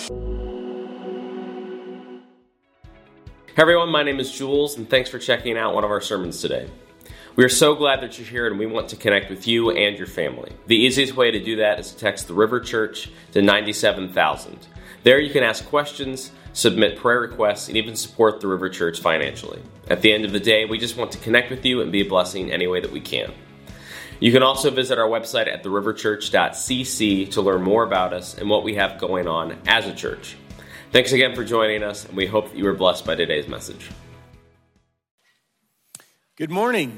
Hey everyone, my name is Jules, and thanks for checking out one of our sermons today. We are so glad that you're here, and we want to connect with you and your family. The easiest way to do that is to text the River Church to 97,000. There you can ask questions, submit prayer requests, and even support the River Church financially. At the end of the day, we just want to connect with you and be a blessing any way that we can. You can also visit our website at theriverchurch.cc to learn more about us and what we have going on as a church. Thanks again for joining us, and we hope that you were blessed by today's message. Good morning.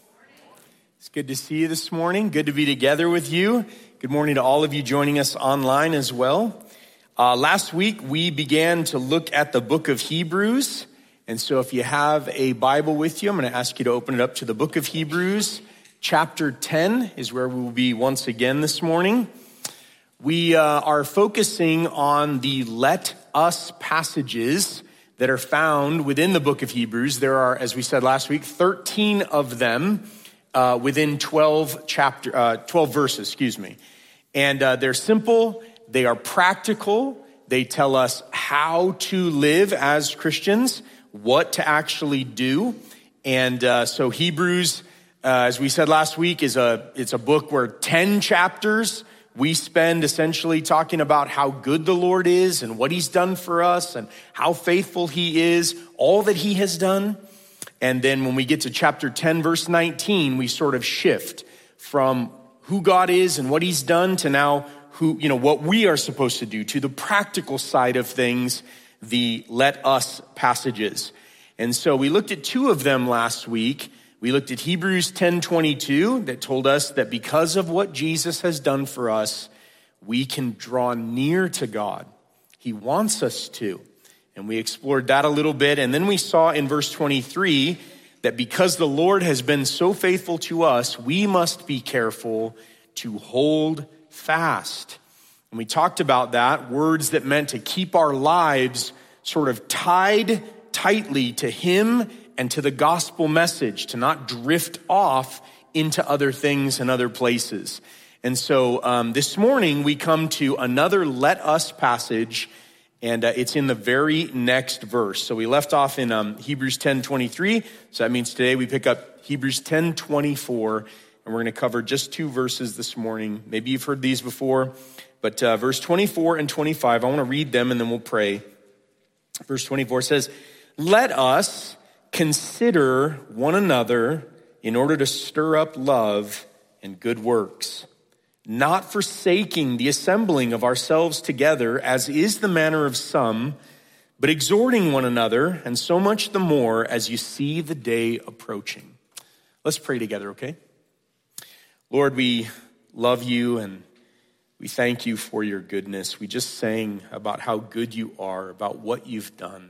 It's good to see you this morning. Good to be together with you. Good morning to all of you joining us online as well. Last week, we began to look at the book of Hebrews. And so if you have a Bible with you, I'm going to ask you to open it up to the book of Hebrews. Chapter 10 is where we will be once again this morning. We are focusing on the let us passages that are found within the book of Hebrews. There are, as we said last week, 13 of them within 12 verses, And they're simple, they are practical, they tell us how to live as Christians, what to actually do. And so Hebrews, as we said last week, it's a book where 10 chapters we spend essentially talking about how good the Lord is and what he's done for us and how faithful he is, all that he has done. And then when we get to chapter 10, verse 19, we sort of shift from who God is and what he's done to now what we are supposed to do, to the practical side of things, the let us passages. And so we looked at two of them last week. We looked at Hebrews 10:22 that told us that because of what Jesus has done for us, we can draw near to God. He wants us to. And we explored that a little bit. And then we saw in verse 23 that because the Lord has been so faithful to us, we must be careful to hold fast. And we talked about that, words that meant to keep our lives sort of tied tightly to him and to the gospel message, to not drift off into other things and other places. And so this morning we come to another let us passage, and it's in the very next verse. So we left off in Hebrews 10:23. So that means today we pick up Hebrews 10:24, and we're going to cover just two verses this morning. Maybe you've heard these before, but verse 24 and 25, I want to read them and then we'll pray. Verse 24 says, "Let us consider one another in order to stir up love and good works, not forsaking the assembling of ourselves together, as is the manner of some, but exhorting one another, and so much the more as you see the day approaching." Let's pray together, okay? Lord, we love you and we thank you for your goodness. We just sang about how good you are, about what you've done.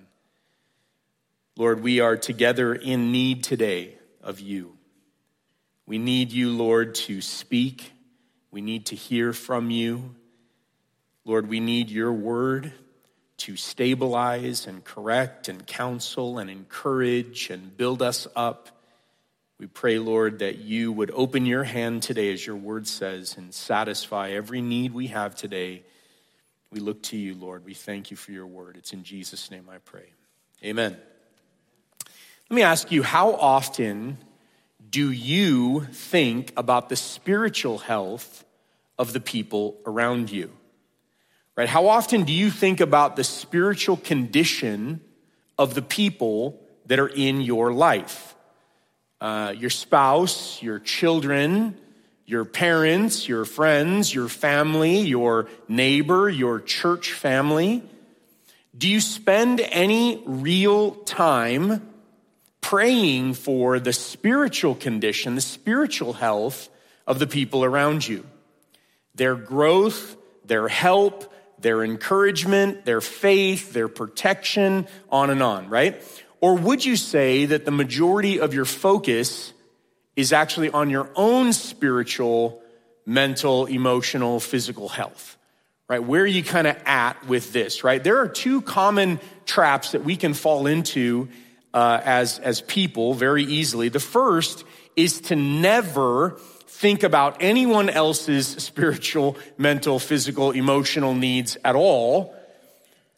Lord, we are together in need today of you. We need you, Lord, to speak. We need to hear from you. Lord, we need your word to stabilize and correct and counsel and encourage and build us up. We pray, Lord, that you would open your hand today, as your word says, and satisfy every need we have today. We look to you, Lord. We thank you for your word. It's in Jesus' name I pray. Amen. Let me ask you, how often do you think about the spiritual health of the people around you? Right? How often do you think about the spiritual condition of the people that are in your life? Your spouse, your children, your parents, your friends, your family, your neighbor, your church family. Do you spend any real time praying for the spiritual condition, the spiritual health of the people around you? Their growth, their help, their encouragement, their faith, their protection, on and on, right? Or would you say that the majority of your focus is actually on your own spiritual, mental, emotional, physical health, right? Where are you kind of at with this, right? There are two common traps that we can fall into as people very easily. The first is to never think about anyone else's spiritual, mental, physical, emotional needs at all,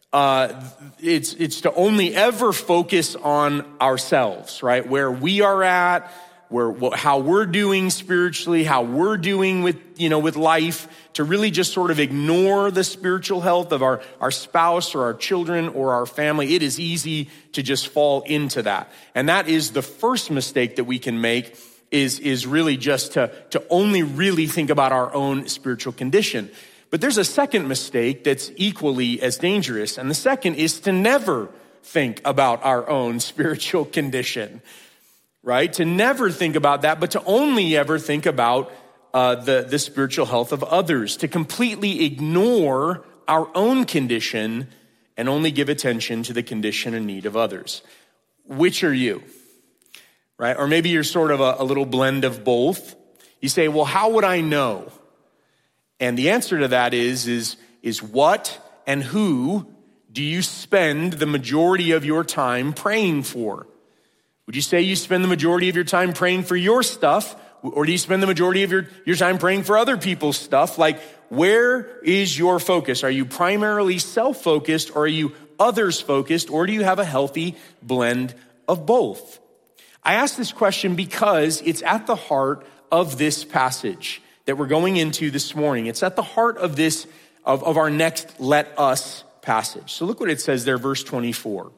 It's to only ever focus on ourselves, right? Where we are at, how we're doing spiritually, how we're doing with life, to really just sort of ignore the spiritual health of our spouse or our children or our family. It is easy to just fall into that. And that is the first mistake that we can make, is really just to only really think about our own spiritual condition. But there's a second mistake that's equally as dangerous. And the second is to never think about our own spiritual condition, right? To never think about that, but to only ever think about the spiritual health of others, to completely ignore our own condition and only give attention to the condition and need of others. Which are you, right? Or maybe you're sort of a little blend of both. You say, well, how would I know? And the answer to that is what and who do you spend the majority of your time praying for? Would you say you spend the majority of your time praying for your stuff, or do you spend the majority of your time praying for other people's stuff? Like, where is your focus? Are you primarily self-focused, or are you others-focused, or do you have a healthy blend of both? I ask this question because it's at the heart of this passage that we're going into this morning. It's at the heart of this, of our next Let Us passage. So look what it says there, verse 24.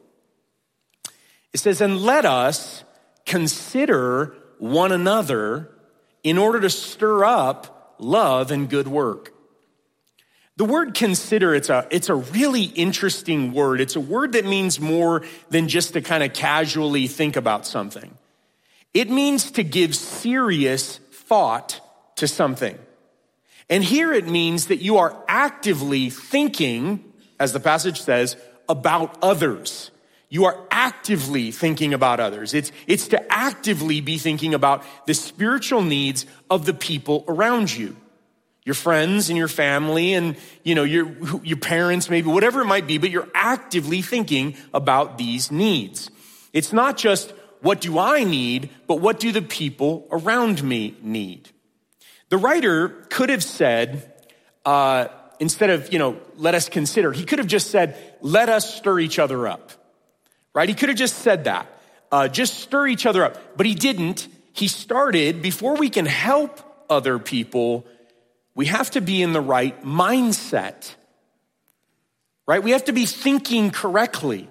It says, and let us consider one another in order to stir up love and good work. The word consider, it's a really interesting word. It's a word that means more than just to kind of casually think about something. It means to give serious thought to something. And here it means that you are actively thinking, as the passage says, about others. You are actively thinking about others. It's to actively be thinking about the spiritual needs of the people around you. Your friends and your family and, your parents maybe, whatever it might be, but you're actively thinking about these needs. It's not just, what do I need, but what do the people around me need? The writer could have said, instead of, let us consider, he could have just said, let us stir each other up, right? He could have just said that, just stir each other up, but he didn't. He started, before we can help other people, we have to be in the right mindset, right? We have to be thinking correctly.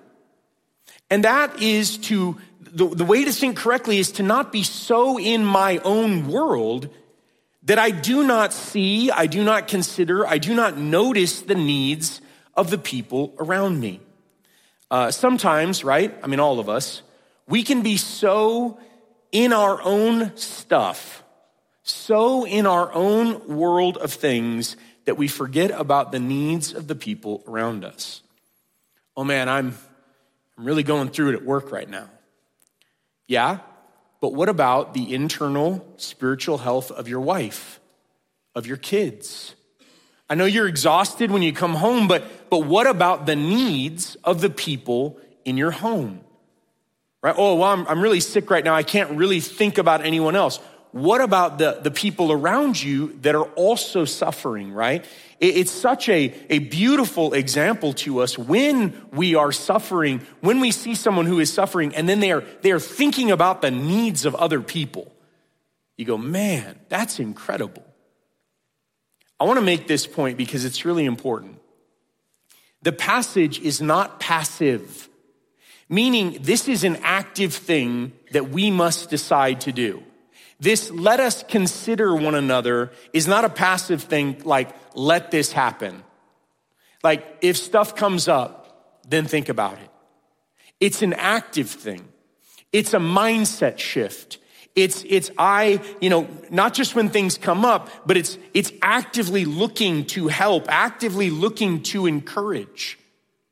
And that is the way to think correctly is to not be so in my own world that I do not see, I do not consider, I do not notice the needs of the people around me. Sometimes, right? I mean, all of us, we can be so in our own stuff, so in our own world of things that we forget about the needs of the people around us. Oh man, I'm really going through it at work right now. Yeah, but what about the internal spiritual health of your wife, of your kids? I know you're exhausted when you come home, but what about the needs of the people in your home? Right? Oh, well, I'm really sick right now. I can't really think about anyone else. What about the people around you that are also suffering, right? It's such a beautiful example to us when we are suffering, when we see someone who is suffering, and then they are thinking about the needs of other people. You go, man, that's incredible. I want to make this point because it's really important. The passage is not passive, meaning this is an active thing that we must decide to do. This let us consider one another is not a passive thing like let this happen. Like if stuff comes up, then think about it. It's an active thing. It's a mindset shift. It's not just when things come up, but it's actively looking to help, actively looking to encourage.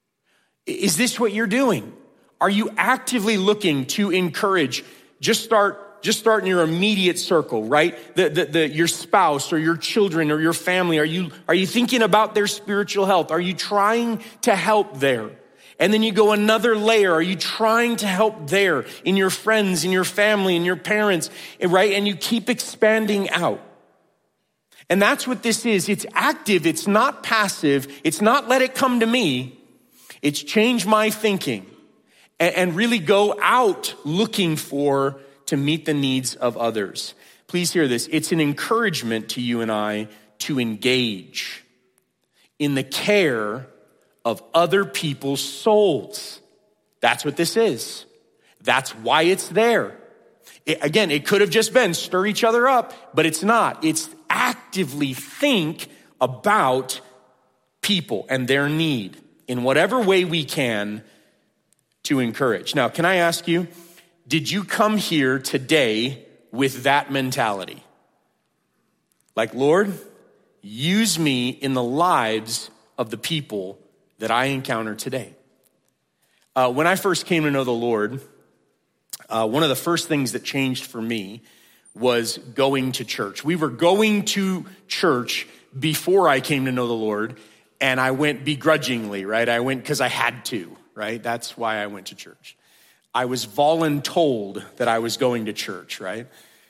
Is this what you're doing? Are you actively looking to encourage? Just start in your immediate circle, right? Your spouse or your children or your family. Are you thinking about their spiritual health? Are you trying to help there? And then you go another layer. Are you trying to help there in your friends, in your family, in your parents, right? And you keep expanding out. And that's what this is. It's active. It's not passive. It's not let it come to me. It's changed my thinking and really go out looking to meet the needs of others. Please hear this. It's an encouragement to you and I to engage in the care of other people's souls. That's what this is. That's why it's there. It could have just been stir each other up, but it's not. It's actively think about people and their need in whatever way we can to encourage. Now, can I ask you, did you come here today with that mentality? Like, Lord, use me in the lives of the people that I encounter today. When I first came to know the Lord, one of the first things that changed for me was going to church. We were going to church before I came to know the Lord, and I went begrudgingly, right? I went because I had to, right? That's why I went to church. I was voluntold that I was going to church, right?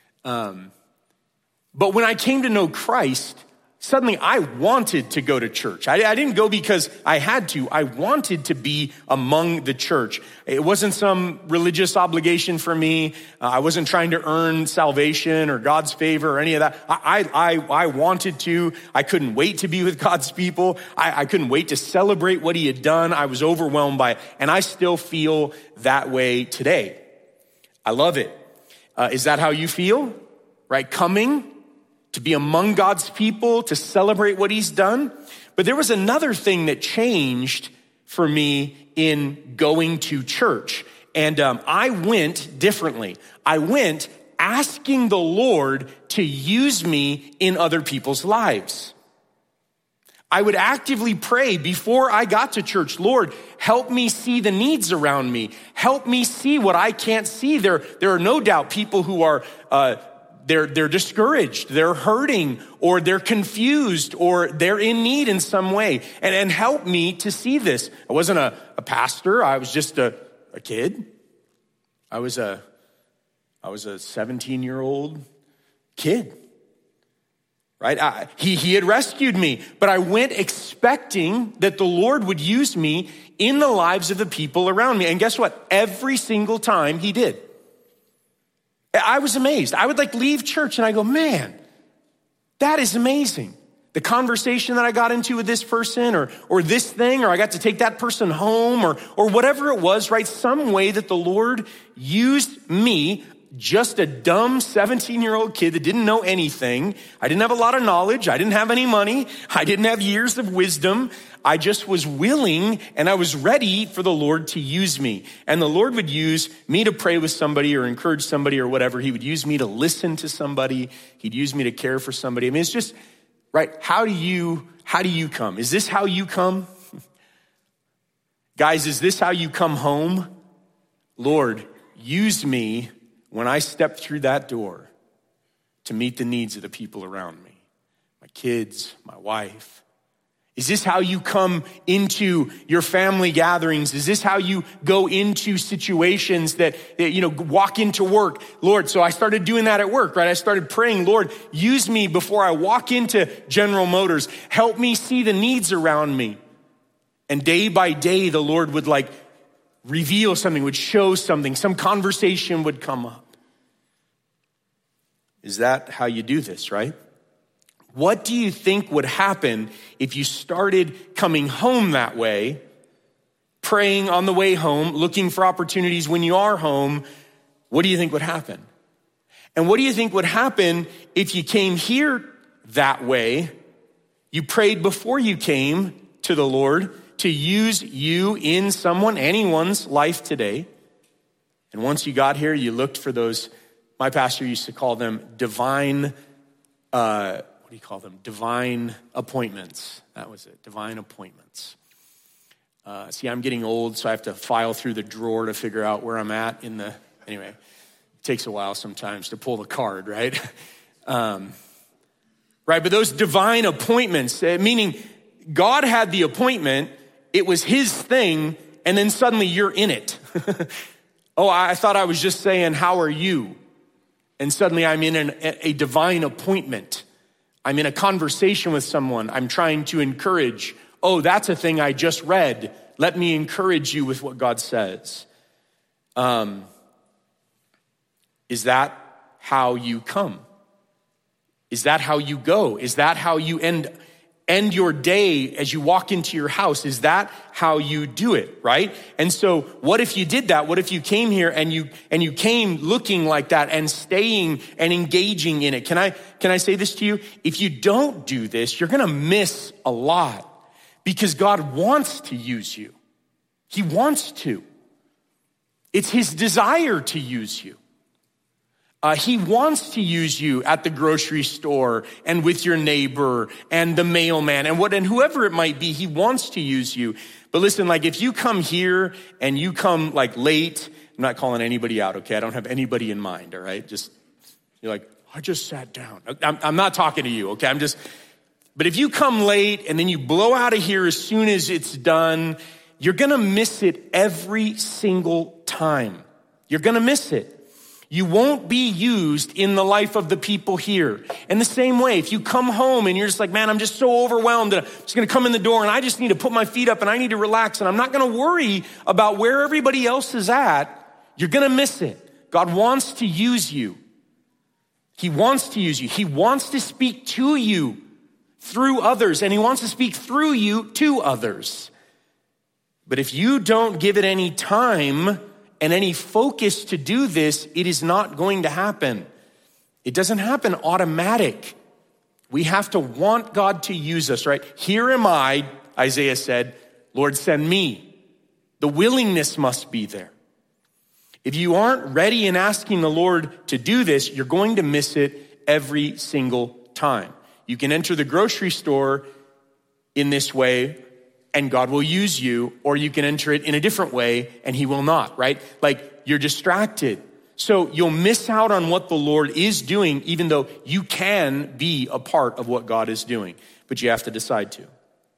But when I came to know Christ, suddenly I wanted to go to church. I didn't go because I had to. I wanted to be among the church. It wasn't some religious obligation for me. I wasn't trying to earn salvation or God's favor or any of that. I wanted to. I couldn't wait to be with God's people. I couldn't wait to celebrate what he had done. I was overwhelmed by it. And I still feel that way today. I love it. Is that how you feel? Right? Coming to be among God's people, to celebrate what he's done. But there was another thing that changed for me in going to church. And I went differently. I went asking the Lord to use me in other people's lives. I would actively pray before I got to church, Lord, help me see the needs around me. Help me see what I can't see. There are no doubt people who are they're discouraged, they're hurting, or they're confused, or they're in need in some way. And help me to see this. I wasn't a pastor. I was just a kid. I was a 17-year-old kid, right? He had rescued me, but I went expecting that the Lord would use me in the lives of the people around me. And guess what? Every single time he did. I was amazed. I would leave church and I go, man, that is amazing. The conversation that I got into with this person or this thing, or I got to take that person home or whatever it was, right? Some way that the Lord used me, just a dumb 17-year-old kid that didn't know anything. I didn't have a lot of knowledge. I didn't have any money. I didn't have years of wisdom. I just was willing and I was ready for the Lord to use me. And the Lord would use me to pray with somebody or encourage somebody or whatever. He would use me to listen to somebody. He'd use me to care for somebody. I mean, it's just, right? How do you come? Is this how you come? Guys, is this how you come home? Lord, use me when I step through that door to meet the needs of the people around me, my kids, my wife. Is this how you come into your family gatherings? Is this how you go into situations that walk into work? Lord, so I started doing that at work, right? I started praying, Lord, use me before I walk into General Motors. Help me see the needs around me. And day by day, the Lord would reveal something, would show something, some conversation would come up. Is that how you do this, right? What do you think would happen if you started coming home that way, praying on the way home, looking for opportunities when you are home? What do you think would happen? And what do you think would happen if you came here that way? You prayed before you came to the Lord to use you in anyone's life today. And once you got here, you looked for those, my pastor used to call them divine divine appointments. That was it, divine appointments. See, I'm getting old, so I have to file through the drawer to figure out where I'm at anyway, it takes a while sometimes to pull the card, right? Right, but those divine appointments, meaning God had the appointment, it was his thing, and then suddenly you're in it. Oh, I thought I was just saying, how are you? And suddenly I'm in a divine appointment. I'm in a conversation with someone. I'm trying to encourage Oh, that's a thing I just read. Let me encourage you with what God says. Is that how you come? Is that how you go? Is that how you end your day as you walk into your house? Is that how you do it, right? And so what if you did that? What if you came here and you came looking like that and staying and engaging in it? Can I say this to you? If you don't do this, you're going to miss a lot because God wants to use you. He wants to. It's his desire to use you. He wants to use you at the grocery store and with your neighbor and the mailman and whoever it might be. He wants to use you. But listen, like if you come here and you come like late, I'm not calling anybody out, okay? I don't have anybody in mind, all right? You're like, I just sat down. I'm not talking to you, okay? But if you come late and then you blow out of here as soon as it's done, you're gonna miss it every single time. You're gonna miss it. You won't be used in the life of the people here. In the same way, if you come home and you're just like, man, I'm just so overwhelmed that I'm just going to come in the door and I just need to put my feet up and I need to relax and I'm not going to worry about where everybody else is at, you're going to miss it. God wants to use you. He wants to use you. He wants to speak to you through others and he wants to speak through you to others. But if you don't give it any time and any focus to do this, it is not going to happen. It doesn't happen automatic. We have to want God to use us, right? Here am I, Isaiah said, Lord, send me. The willingness must be there. If you aren't ready and asking the Lord to do this, you're going to miss it every single time. You can enter the grocery store in this way and God will use you, or you can enter it in a different way and he will not, right? Like you're distracted. So you'll miss out on what the Lord is doing, even though you can be a part of what God is doing, but you have to decide to.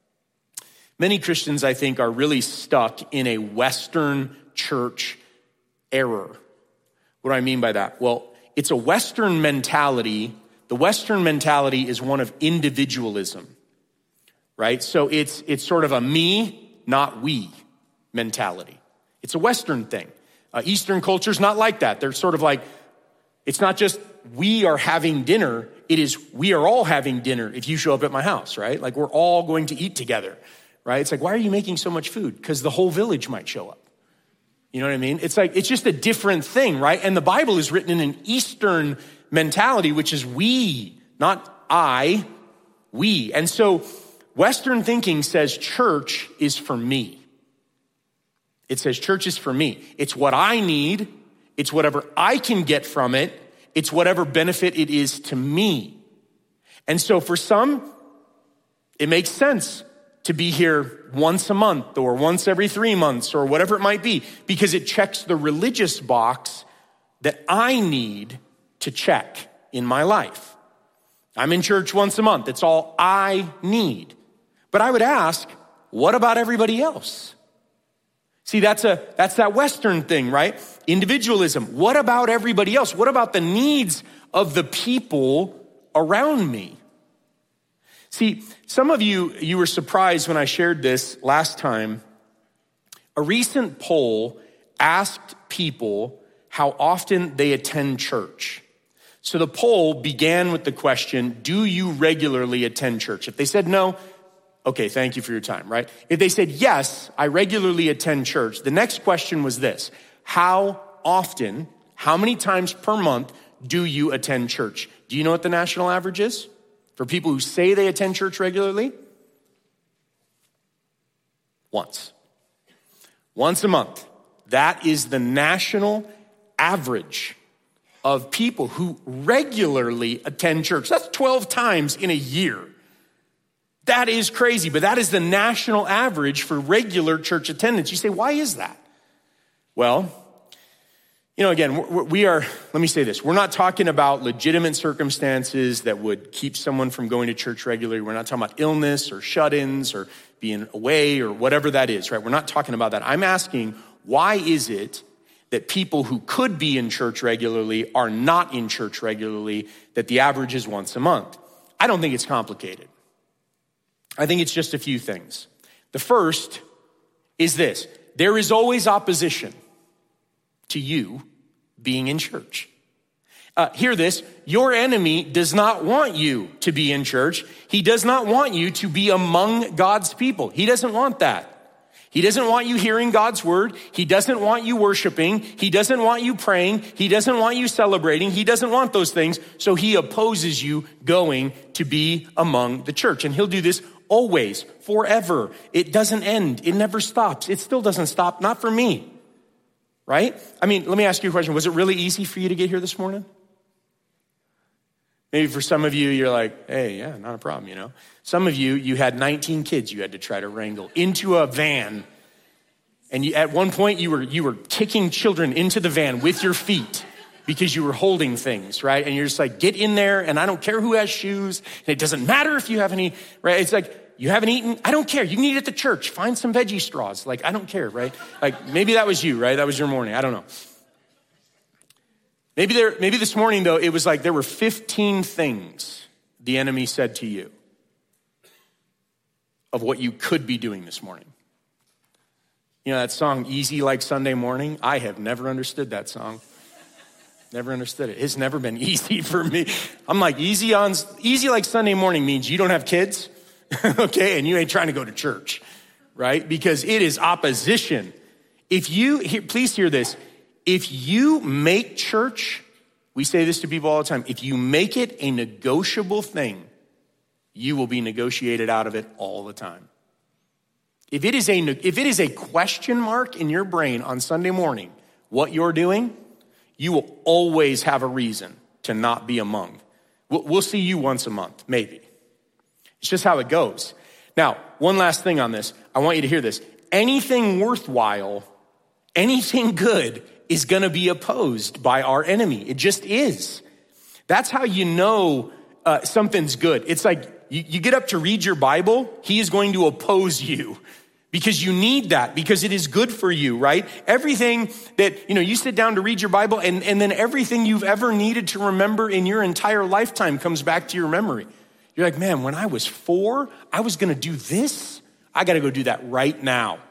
Many Christians, I think, are really stuck in a Western church error. What do I mean by that? Well, it's a Western mentality. The Western mentality is one of individualism. Right? So it's sort of a me, not we mentality. It's a Western thing. Eastern culture's not like that. They're sort of like, it's not just we are having dinner. It is we are all having dinner if you show up at my house, right? Like we're all going to eat together, right? It's like, why are you making so much food? Because the whole village might show up. You know what I mean? It's like, it's just a different thing, right? And the Bible is written in an Eastern mentality, which is we, not I, we. And so Western thinking says church is for me. It says church is for me. It's what I need. It's whatever I can get from it. It's whatever benefit it is to me. And so for some, it makes sense to be here once a month or once every 3 months or whatever it might be, because it checks the religious box that I need to check in my life. I'm in church once a month. It's all I need. But I would ask, what about everybody else? See, that's that Western thing, right? Individualism. What about everybody else? What about the needs of the people around me? See, some of you were surprised when I shared this last time. A recent poll asked people how often they attend church. So the poll began with the question, do you regularly attend church? If they said no, okay, thank you for your time, right? If they said, yes, I regularly attend church, the next question was this: how often, how many times per month do you attend church? Do you know what the national average is for people who say they attend church regularly? Once a month. That is the national average of people who regularly attend church. That's 12 times in a year. That is crazy, but that is the national average for regular church attendance. You say, why is that? Well, again, let me say this. We're not talking about legitimate circumstances that would keep someone from going to church regularly. We're not talking about illness or shut-ins or being away or whatever that is, right? We're not talking about that. I'm asking, why is it that people who could be in church regularly are not in church regularly, that the average is once a month? I don't think it's complicated. I think it's just a few things. The first is this: there is always opposition to you being in church. Hear this: your enemy does not want you to be in church. He does not want you to be among God's people. He doesn't want that. He doesn't want you hearing God's word. He doesn't want you worshiping. He doesn't want you praying. He doesn't want you celebrating. He doesn't want those things. So he opposes you going to be among the church. And he'll do this always, forever. It doesn't end. It never stops. It still doesn't stop. Not for me. Right? I mean, let me ask you a question. Was it really easy for you to get here this morning? Maybe for some of you, you're like, hey, yeah, not a problem, you know. Some of you, you had 19 kids you had to try to wrangle into a van. And at one point, you were kicking children into the van with your feet because you were holding things, right? And you're just like, get in there, and I don't care who has shoes. And it doesn't matter if you have any, right? It's like, you haven't eaten? I don't care. You can eat at the church. Find some veggie straws. Like, I don't care, right? Like, maybe that was you, right? That was your morning. I don't know. Maybe this morning, though, it was like there were 15 things the enemy said to you of what you could be doing this morning. You know that song, Easy Like Sunday Morning? I have never understood that song. Never understood it. It's never been easy for me. I'm like, easy like Sunday morning means you don't have kids, okay, and you ain't trying to go to church, right? Because it is opposition. Please hear this. If you make church, we say this to people all the time, if you make it a negotiable thing, you will be negotiated out of it all the time. If it is a question mark in your brain on Sunday morning, what you're doing, you will always have a reason to not be among. We'll see you once a month, maybe. It's just how it goes. Now, one last thing on this. I want you to hear this. Anything worthwhile, anything good is going to be opposed by our enemy. It just is. That's how you know something's good. It's like you get up to read your Bible, he is going to oppose you because you need that, because it is good for you, right? Everything that, you sit down to read your Bible and then everything you've ever needed to remember in your entire lifetime comes back to your memory. You're like, man, when I was 4, I was going to do this. I got to go do that right now.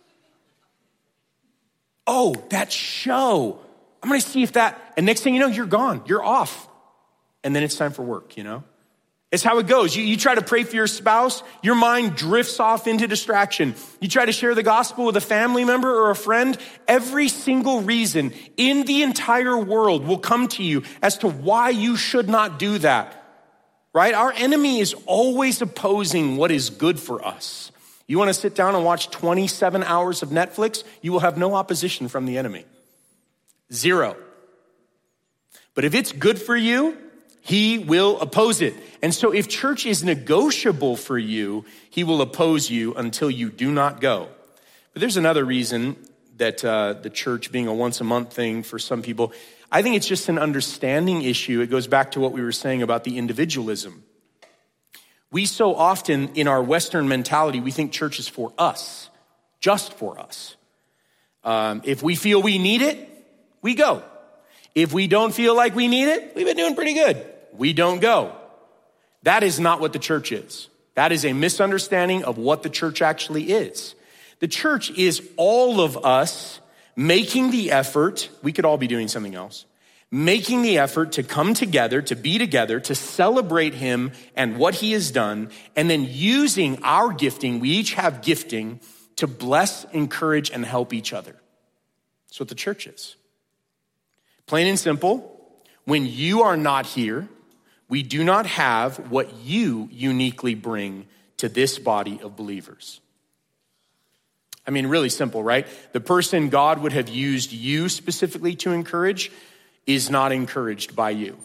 Oh, that show. I'm going to see if that, and next thing you know, you're gone. You're off. And then it's time for work, It's how it goes. You try to pray for your spouse, your mind drifts off into distraction. You try to share the gospel with a family member or a friend, every single reason in the entire world will come to you as to why you should not do that, right? Our enemy is always opposing what is good for us. You want to sit down and watch 27 hours of Netflix? You will have no opposition from the enemy. 0. But if it's good for you, he will oppose it. And so if church is negotiable for you, he will oppose you until you do not go. But there's another reason that the church being a once a month thing for some people, I think it's just an understanding issue. It goes back to what we were saying about the individualism. We so often, in our Western mentality, we think church is for us, just for us. If we feel we need it, we go. If we don't feel like we need it, we've been doing pretty good. We don't go. That is not what the church is. That is a misunderstanding of what the church actually is. The church is all of us making the effort, we could all be doing something else, making the effort to come together, to be together, to celebrate him and what he has done, and then using our gifting, we each have gifting, to bless, encourage, and help each other. That's what the church is. Plain and simple, when you are not here, we do not have what you uniquely bring to this body of believers. I mean, really simple, right? The person God would have used you specifically to encourage is not encouraged by you.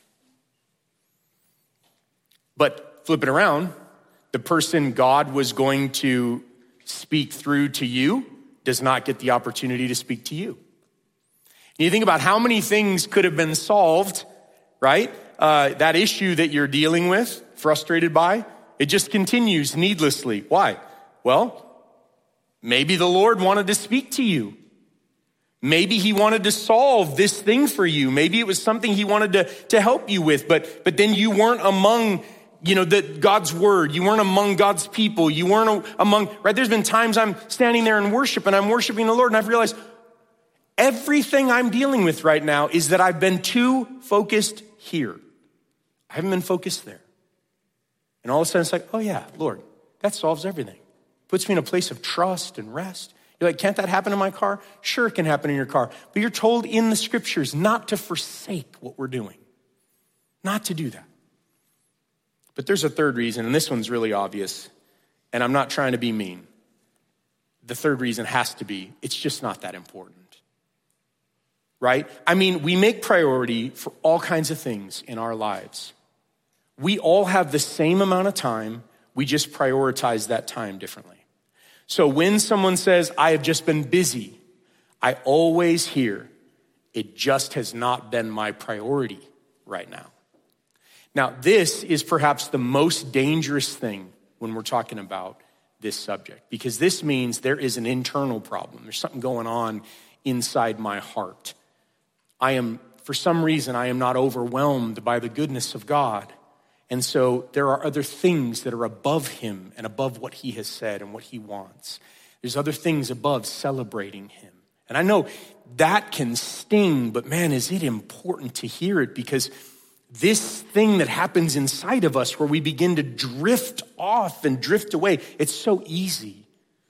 But flip it around, the person God was going to speak through to you does not get the opportunity to speak to you. And you think about how many things could have been solved, right? That issue that you're dealing with, frustrated by, it just continues needlessly. Why? Well, maybe the Lord wanted to speak to you. Maybe he wanted to solve this thing for you. Maybe it was something he wanted to help you with, but then you weren't among God's word. You weren't among God's people. You weren't among, right? There's been times I'm standing there in worship and I'm worshiping the Lord and I've realized everything I'm dealing with right now is that I've been too focused here. I haven't been focused there. And all of a sudden it's like, oh yeah, Lord, that solves everything. Puts me in a place of trust and rest. You're like, can't that happen in my car? Sure, it can happen in your car. But you're told in the scriptures not to forsake what we're doing. Not to do that. But there's a third reason, and this one's really obvious, and I'm not trying to be mean. The third reason has to be, it's just not that important. Right? I mean, we make priority for all kinds of things in our lives. We all have the same amount of time, we just prioritize that time differently. So when someone says, I have just been busy, I always hear, it just has not been my priority right now. Now, this is perhaps the most dangerous thing when we're talking about this subject, because this means there is an internal problem. There's something going on inside my heart. For some reason, I am not overwhelmed by the goodness of God. And so there are other things that are above him and above what he has said and what he wants. There's other things above celebrating him. And I know that can sting, but man, is it important to hear it, because this thing that happens inside of us where we begin to drift off and drift away, it's so easy.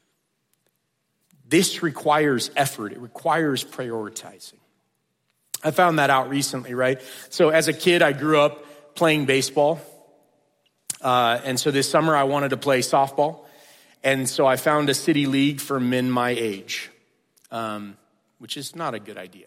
This requires effort. It requires prioritizing. I found that out recently, right? So as a kid, I grew up playing baseball. And so this summer I wanted to play softball. And so I found a city league for men my age, which is not a good idea,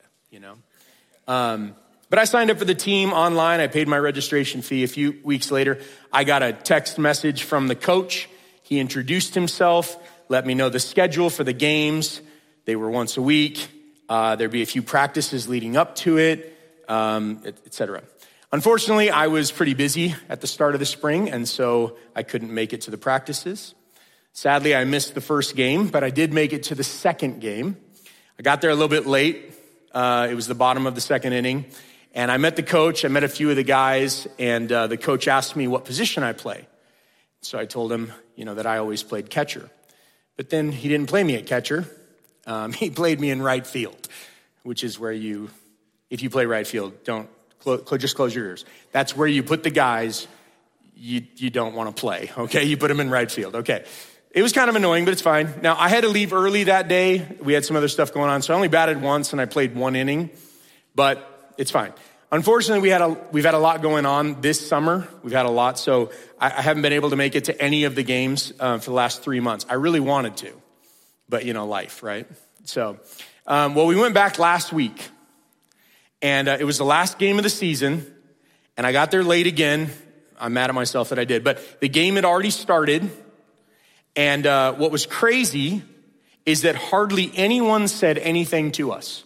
But I signed up for the team online. I paid my registration fee. A few weeks later, I got a text message from the coach. He introduced himself, let me know the schedule for the games. They were once a week. There'd be a few practices leading up to it, et cetera. Unfortunately, I was pretty busy at the start of the spring, and so I couldn't make it to the practices. Sadly, I missed the first game, but I did make it to the second game. I got there a little bit late. It was the bottom of the second inning, and I met the coach. I met a few of the guys, and the coach asked me what position I play. So I told him, that I always played catcher. But then he didn't play me at catcher. He played me in right field, which is where if you play right field, just close your ears. That's where you put the guys you don't want to play, okay? You put them in right field, okay. It was kind of annoying, but it's fine. Now, I had to leave early that day. We had some other stuff going on, so I only batted once and I played one inning, but it's fine. Unfortunately, we've had a lot going on this summer. We've had a lot, so I haven't been able to make it to any of the games for the last 3 months. I really wanted to, but life, right? So, we went back last week. And it was the last game of the season, and I got there late again. I'm mad at myself that I did. But the game had already started, and what was crazy is that hardly anyone said anything to us.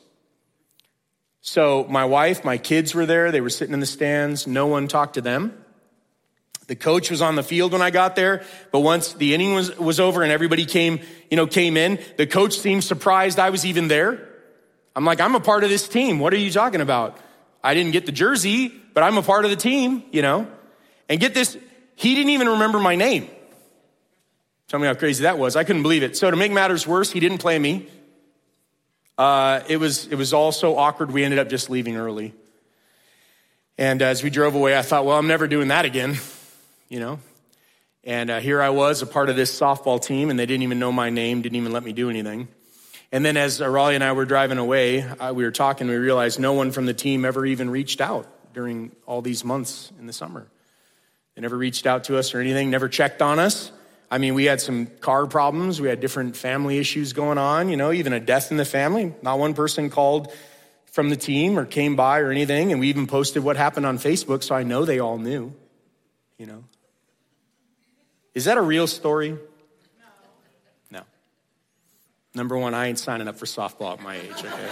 So my wife, my kids were there. They were sitting in the stands. No one talked to them. The coach was on the field when I got there, but once the inning was over and everybody came in, the coach seemed surprised I was even there. I'm like, I'm a part of this team. What are you talking about? I didn't get the jersey, but I'm a part of the team, And get this, he didn't even remember my name. Tell me how crazy that was. I couldn't believe it. So to make matters worse, he didn't play me. It was all so awkward, we ended up just leaving early. And as we drove away, I thought, well, I'm never doing that again, And here I was, a part of this softball team, and they didn't even know my name, didn't even let me do anything. And then as Raleigh and I were driving away, we were talking, we realized no one from the team ever even reached out during all these months in the summer. They never reached out to us or anything, never checked on us. I mean, we had some car problems. We had different family issues going on, even a death in the family. Not one person called from the team or came by or anything. And we even posted what happened on Facebook, so I know they all knew, Is that a real story? Number one, I ain't signing up for softball at my age, okay?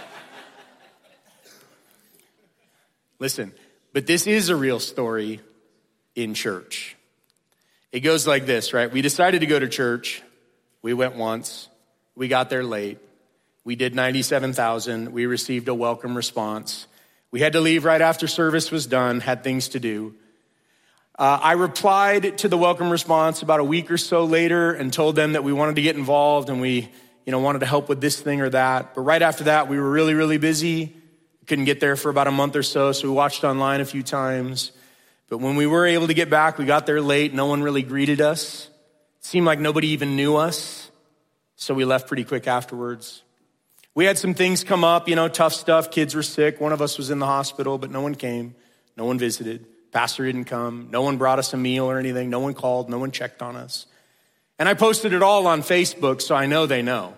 Listen, but this is a real story in church. It goes like this, right? We decided to go to church. We went once. We got there late. We did 97,000. We received a welcome response. We had to leave right after service was done, had things to do. I replied to the welcome response about a week or so later and told them that we wanted to get involved and we wanted to help with this thing or that. But right after that, we were really, really busy. Couldn't get there for about a month or so we watched online a few times. But when we were able to get back, we got there late. No one really greeted us. It seemed like nobody even knew us. So we left pretty quick afterwards. We had some things come up, tough stuff. Kids were sick. One of us was in the hospital, but no one came. No one visited. Pastor didn't come. No one brought us a meal or anything. No one called. No one checked on us. And I posted it all on Facebook, so I know they know.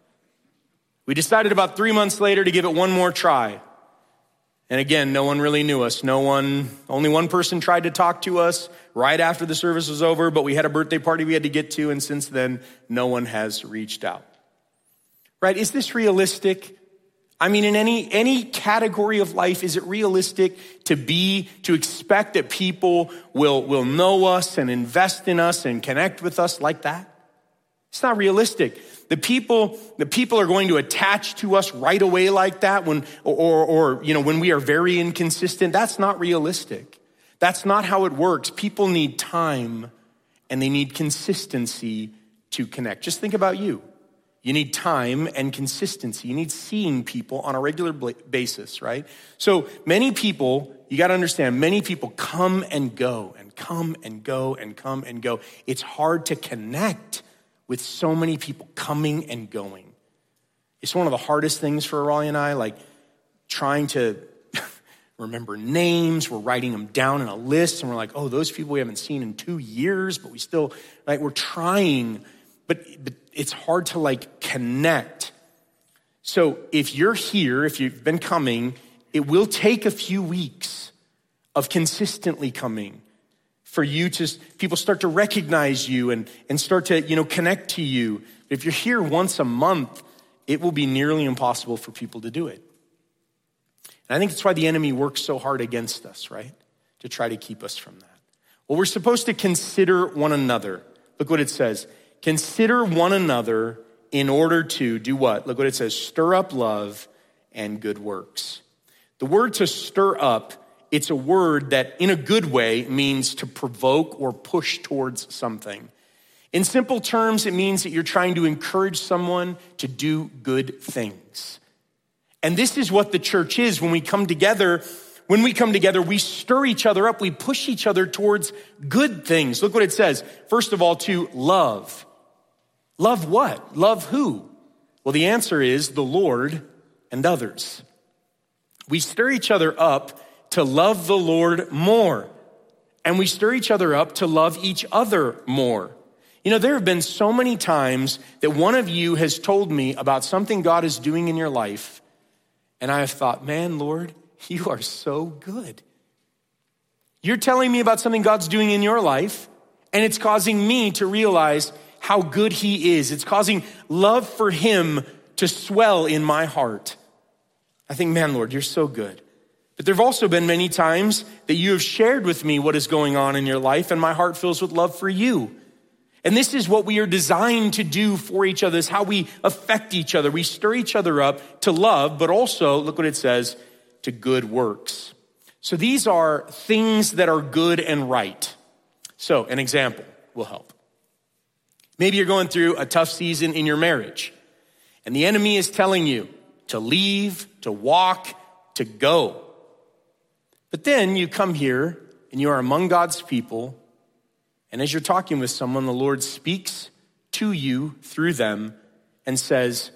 We decided about 3 months later to give it one more try. And again, no one really knew us. Only one person tried to talk to us right after the service was over, but we had a birthday party we had to get to, and since then, no one has reached out. Right? Is this realistic? I mean, in any category of life, is it realistic to expect that people will know us and invest in us and connect with us like that? It's not realistic. The people are going to attach to us right away like that when we are very inconsistent. That's not realistic. That's not how it works. People need time and they need consistency to connect. Just think about you. You need time and consistency. You need seeing people on a regular basis, right? So many people, you got to understand, many people come and go and come and go and come and go. It's hard to connect with so many people coming and going. It's one of the hardest things for Raleigh and I, like trying to remember names. We're writing them down in a list and we're like, oh, those people we haven't seen in 2 years, but we still, like, we're trying, but it's hard to connect. So if you're here, if you've been coming, it will take a few weeks of consistently coming for you people start to recognize you and start to, connect to you. If you're here once a month, it will be nearly impossible for people to do it. And I think that's why the enemy works so hard against us, right? To try to keep us from that. Well, we're supposed to consider one another. Look what it says. Consider one another in order to do what? Look what it says. Stir up love and good works. The word to stir up, it's a word that in a good way means to provoke or push towards something. In simple terms, it means that you're trying to encourage someone to do good things. And this is what the church is when we come together. When we come together, we stir each other up. We push each other towards good things. Look what it says. First of all, to love. Love what? Love who? Well, the answer is the Lord and others. We stir each other up to love the Lord more. And we stir each other up to love each other more. There have been so many times that one of you has told me about something God is doing in your life. And I have thought, man, Lord, you are so good. You're telling me about something God's doing in your life, and it's causing me to realize how good he is. It's causing love for him to swell in my heart. I think, man, Lord, you're so good. But there have also been many times that you have shared with me what is going on in your life, and my heart fills with love for you. And this is what we are designed to do for each other, is how we affect each other. We stir each other up to love, but also, look what it says, to good works. So these are things that are good and right. So an example will help. Maybe you're going through a tough season in your marriage, and the enemy is telling you to leave, to walk, to go. But then you come here and you are among God's people, and as you're talking with someone, the Lord speaks to you through them and says,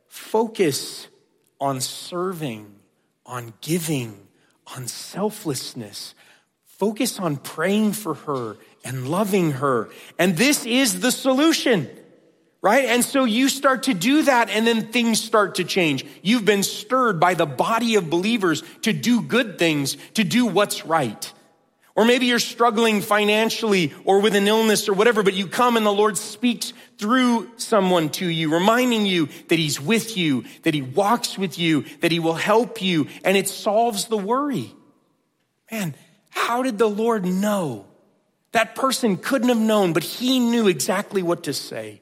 focus on serving, on giving, on selflessness. Focus on praying for her and loving her. And this is the solution, right? And so you start to do that, and then things start to change. You've been stirred by the body of believers to do good things, to do what's right. Or maybe you're struggling financially or with an illness or whatever, but you come and the Lord speaks through someone to you, reminding you that he's with you, that he walks with you, that he will help you, and it solves the worry. Man, how did the Lord know? That person couldn't have known, but he knew exactly what to say.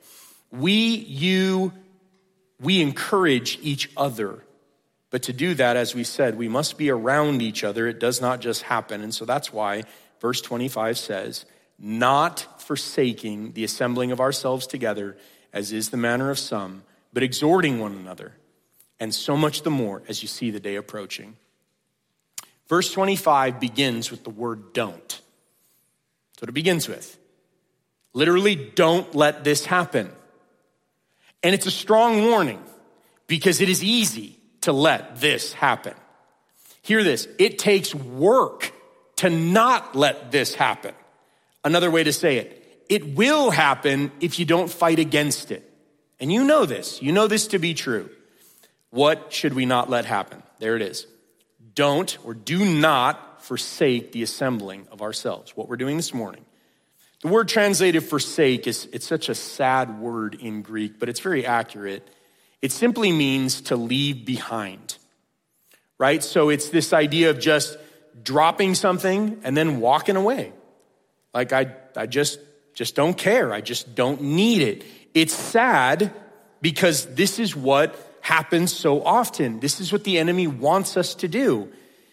We encourage each other. But to do that, as we said, we must be around each other. It does not just happen. And so that's why verse 25 says, not forsaking the assembling of ourselves together, as is the manner of some, but exhorting one another, and so much the more as you see the day approaching. Verse 25 begins with the word don't. That's what it begins with. Literally, don't let this happen. And it's a strong warning because it is easy to let this happen. Hear this, it takes work to not let this happen. Another way to say it, it will happen if you don't fight against it. And you know this to be true. What should we not let happen? There it is. Don't or do not forsake the assembling of ourselves. What we're doing this morning. The word translated forsake it's such a sad word in Greek, but it's very accurate. It simply means to leave behind, right? So it's this idea of just dropping something and then walking away. Like I just don't care. I just don't need it. It's sad because this is what happens so often. This is what the enemy wants us to do.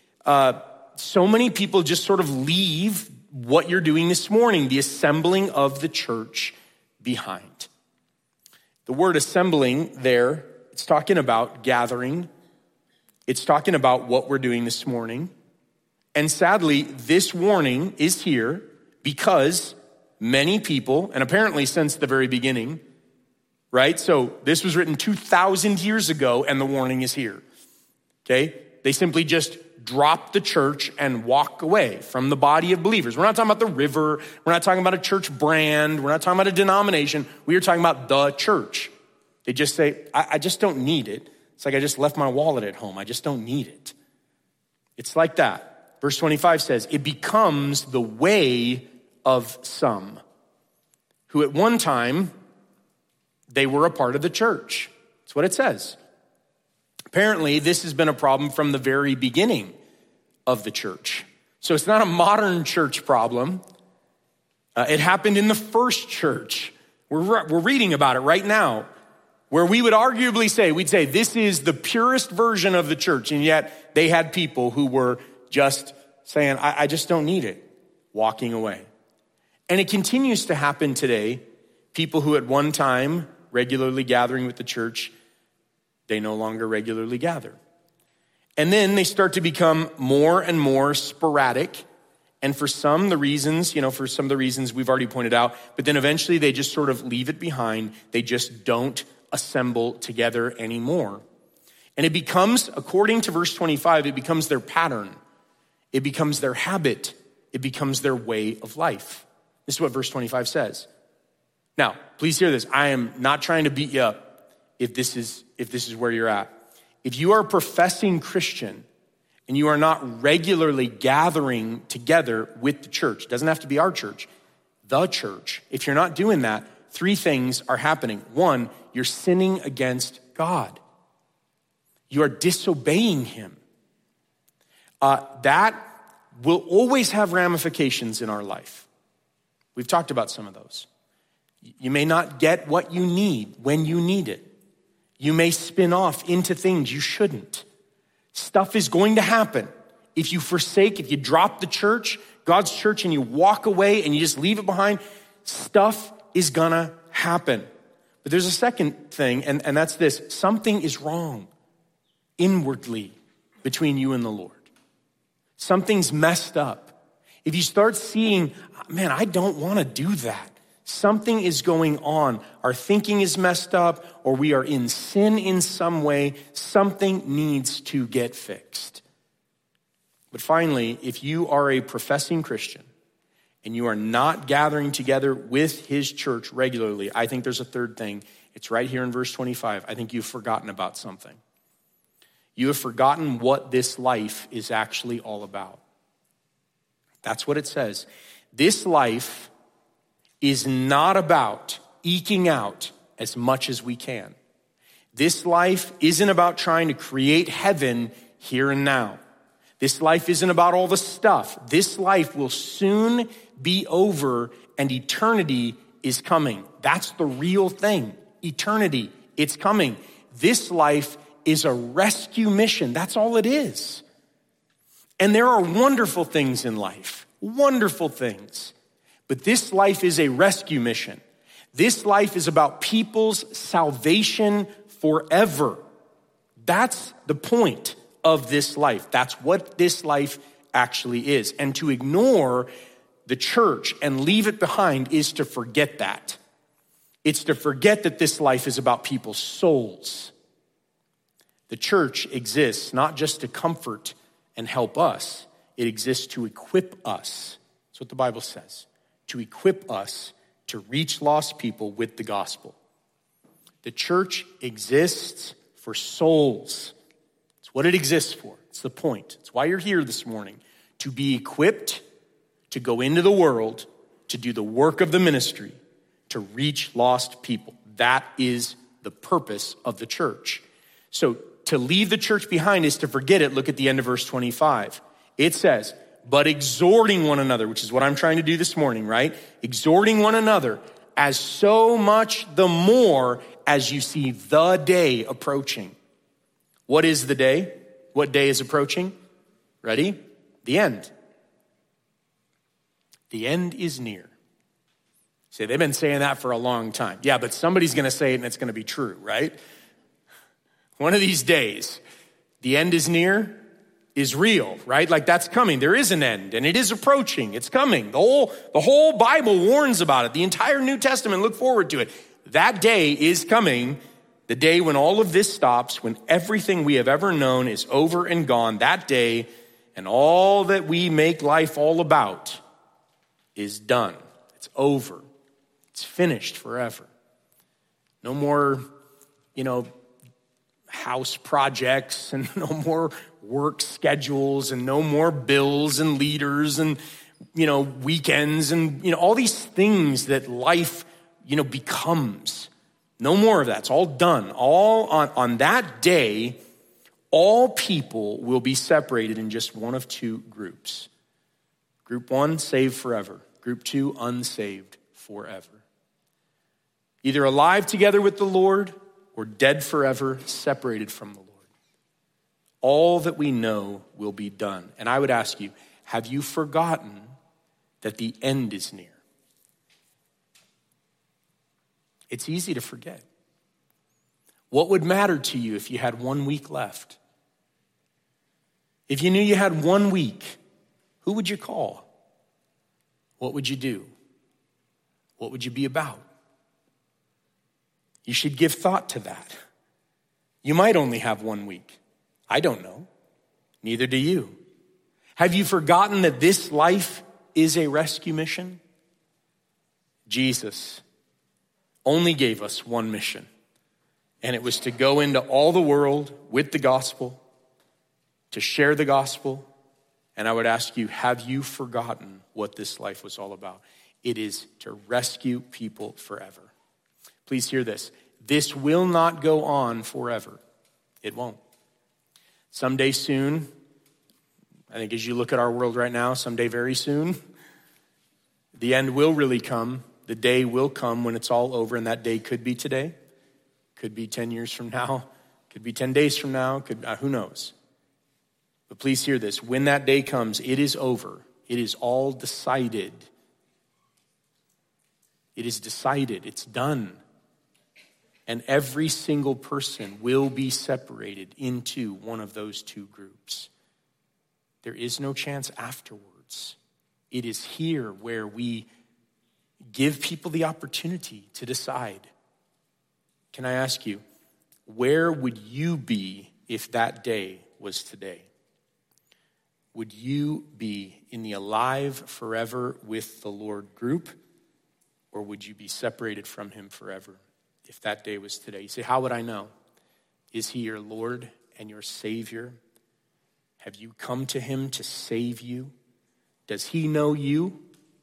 So many people just sort of leave what you're doing this morning, the assembling of the church, behind. The word assembling there, it's talking about gathering. It's talking about what we're doing this morning. And sadly, this warning is here because many people, and apparently since the very beginning, right? So this was written 2,000 years ago and the warning is here, okay? They simply just drop the church and walk away from the body of believers. We're not talking about the river. We're not talking about a church brand. We're not talking about a denomination. We are talking about the church. They just say, I just don't need it. It's like I just left my wallet at home. I just don't need it. It's like that. Verse 25 says, it becomes the way of some who at one time, they were a part of the church. That's what it says. Apparently, this has been a problem from the very beginning of the church. So it's not a modern church problem. It happened in the first church. We're reading about it right now, where we would arguably say, we'd say this is the purest version of the church. And yet they had people who were just saying, I just don't need it, walking away. And it continues to happen today. People who at one time regularly gathering with the church, they no longer regularly gather. And then they start to become more and more sporadic. And for some of the reasons we've already pointed out, but then eventually they just sort of leave it behind. They just don't assemble together anymore. And it becomes, according to verse 25, it becomes their pattern. It becomes their habit. It becomes their way of life. This is what verse 25 says. Now, please hear this. I am not trying to beat you up if this is where you're at. If you are a professing Christian and you are not regularly gathering together with the church, it doesn't have to be our church, the church. If you're not doing that, three things are happening. One, you're sinning against God. You are disobeying him. That will always have ramifications in our life. We've talked about some of those. You may not get what you need when you need it. You may spin off into things you shouldn't. Stuff is going to happen. If you drop the church, God's church, and you walk away and you just leave it behind, stuff is gonna happen. But there's a second thing, and that's this. Something is wrong inwardly between you and the Lord. Something's messed up. If you start seeing, man, I don't want to do that. Something is going on. Our thinking is messed up, or we are in sin in some way. Something needs to get fixed. But finally, if you are a professing Christian and you are not gathering together with his church regularly, I think there's a third thing. It's right here in verse 25. I think you've forgotten about something. You have forgotten what this life is actually all about. That's what it says. This life is not about eking out as much as we can. This life isn't about trying to create heaven here and now. This life isn't about all the stuff. This life will soon be over and eternity is coming. That's the real thing. Eternity, it's coming. This life is a rescue mission. That's all it is. And there are wonderful things in life. Wonderful things. But this life is a rescue mission. This life is about people's salvation forever. That's the point of this life. That's what this life actually is. And to ignore the church and leave it behind is to forget that. It's to forget that this life is about people's souls. The church exists not just to comfort and help us. It exists to equip us. That's what the Bible says. To equip us to reach lost people with the gospel. The church exists for souls. It's what it exists for. It's the point. It's why you're here this morning. To be equipped to go into the world, to do the work of the ministry, to reach lost people. That is the purpose of the church. So to leave the church behind is to forget it. Look at the end of verse 25. It says, but exhorting one another, which is what I'm trying to do this morning, right? Exhorting one another as so much the more as you see the day approaching. What is the day? What day is approaching? Ready? The end. The end is near. See, they've been saying that for a long time. Yeah, but somebody's going to say it and it's going to be true, right? One of these days, the end is near is real, right? Like that's coming. There is an end and it is approaching. It's coming. The whole Bible warns about it. The entire New Testament, look forward to it. That day is coming. The day when all of this stops, when everything we have ever known is over and gone. That day and all that we make life all about is done. It's over. It's finished forever. No more, house projects and no more work schedules and no more bills and leaders and, weekends and, all these things that life, becomes. No more of that. It's all done. All on that day, all people will be separated in just one of two groups. Group one, saved forever. Group two, unsaved forever. Either alive together with the Lord or dead forever, separated from the Lord. All that we know will be done. And I would ask you, have you forgotten that the end is near? It's easy to forget. What would matter to you if you had 1 week left? If you knew you had 1 week, who would you call? What would you do? What would you be about? You should give thought to that. You might only have 1 week. I don't know. Neither do you. Have you forgotten that this life is a rescue mission? Jesus only gave us one mission, and it was to go into all the world with the gospel, to share the gospel. And I would ask you, have you forgotten what this life was all about? It is to rescue people forever. Please hear this. This will not go on forever. It won't. Someday soon, I think as you look at our world right now, someday very soon, the end will really come. The day will come when it's all over, and that day could be today, could be 10 years from now, could be 10 days from now, who knows? But please hear this. When that day comes, it is over. It is all decided. It is decided. It's done. And every single person will be separated into one of those two groups. There is no chance afterwards. It is here where we give people the opportunity to decide. Can I ask you, where would you be if that day was today? Would you be in the alive forever with the Lord group, or would you be separated from him forever if that day was today? You say, how would I know? Is he your Lord and your Savior? Have you come to him to save you? Does he know you?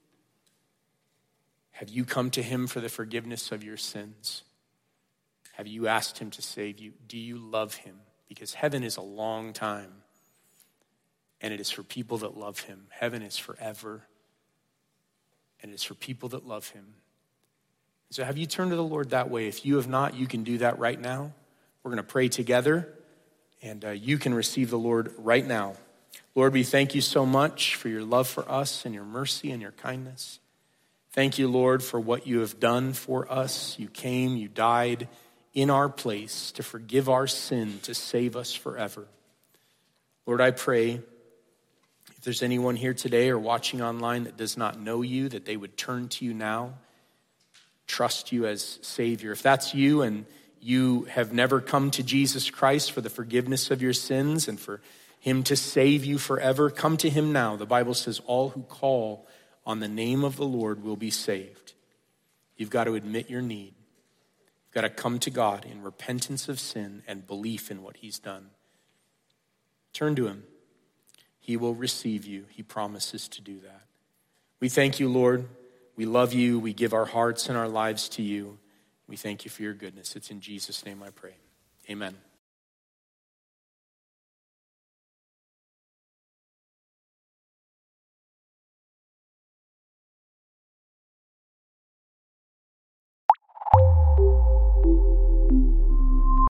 Have you come to him for the forgiveness of your sins? Have you asked him to save you? Do you love him? Because heaven is a long time, and it is for people that love him. Heaven is forever, and it is for people that love him. So have you turned to the Lord that way? If you have not, you can do that right now. We're going to pray together, and you can receive the Lord right now. Lord, we thank you so much for your love for us and your mercy and your kindness. Thank you, Lord, for what you have done for us. You came, you died in our place to forgive our sin, to save us forever. Lord, I pray if there's anyone here today or watching online that does not know you, that they would turn to you now, trust you as Savior. If that's you and you have never come to Jesus Christ for the forgiveness of your sins and for him to save you forever, come to him now. The Bible says all who call on the name of the Lord will be saved. You've got to admit your need. You've got to come to God in repentance of sin and belief in what he's done. Turn to him. He will receive you. He promises to do that. We thank you, Lord. We love you. We give our hearts and our lives to you. We thank you for your goodness. It's in Jesus' name I pray. Amen.